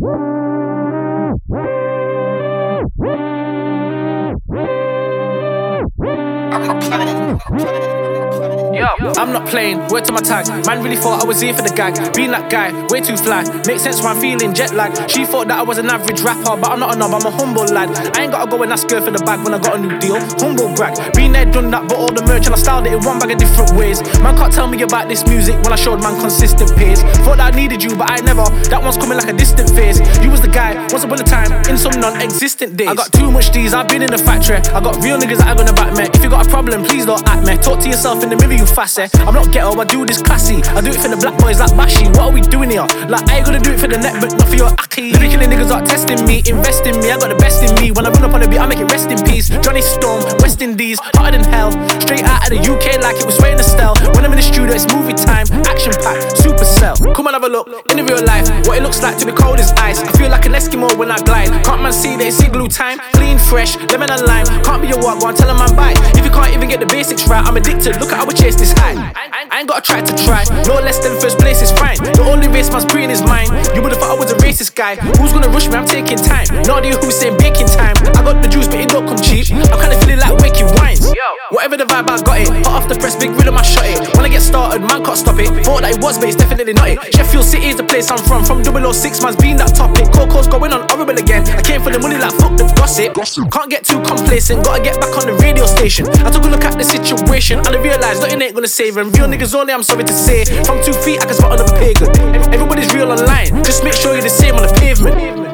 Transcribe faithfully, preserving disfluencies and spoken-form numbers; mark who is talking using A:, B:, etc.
A: Yo, I'm not playing, word to my tag. Man really thought I was here for the gag. Being that guy, way too fly. Makes sense when I'm feeling jet lag. She thought that I was an average rapper, but I'm not a knob, I'm a humble lad. I ain't gotta go and ask her for the bag when I got a new deal. Humble brag. Been there, done that, but all the merch and I styled it in one bag of different ways. Man can't tell me about this music when I showed man consistent pace. Thought that I needed you, but I never. That one's coming like a distant phase. You was the guy, once upon a time, in some non-existent days. I got too much D's, I've been in the factory. I got real niggas that are gonna back me. If you got a problem, please don't act me. Talk to yourself in the mirror, you fassy. I'm not ghetto, I do this classy. I do it for the black boys like Bashi. What are we doing here? Like I ain't gonna do it for the net, but not for your aki. Lyrically niggas are testing me, invest in me. I got the best in me. When I run up on the beat, I make it rest in peace. Johnny Storm, West Indies, hotter than hell. Straight out of the U K like it was swaying the style. When I'm in the studio, it's movie time, action packed, super cell. Come and have a look in the real life. What it looks like to be cold as ice. I feel like an Eskimo when I glide. Can't man see that it's igloo time? Clean, fresh, lemon and lime. Can't be a walk, go and tell a man bye. If you can't even get the basics right, I'm addicted. Look at how we chase this high. I ain't gotta try to try. No less than first place is fine. The only race man's brain is mine. You would've thought I was a racist guy. Who's gonna rush me? I'm taking time. No idea who's saying baking time. I got the juice, but it don't come cheap. I'm kinda feeling like waking wines. Whatever the vibe, I got it. Hot off the press, big rhythm, I shot it. When I get started, man can't stop it. Thought that it was, but it's definitely not it. Sheffield City is the place I'm from. From double oh six, man's been that topic. Coco's going on horrible again. I came for the money like fuck the gossip. Can't get too complacent, gotta get back on the radio station. I took a look at the situation and I realised nothing ain't gonna save him. Real niggas only, I'm sorry to say. From two feet, I can spot another pagan. Everybody's real online, just make sure you're the same on the pavement.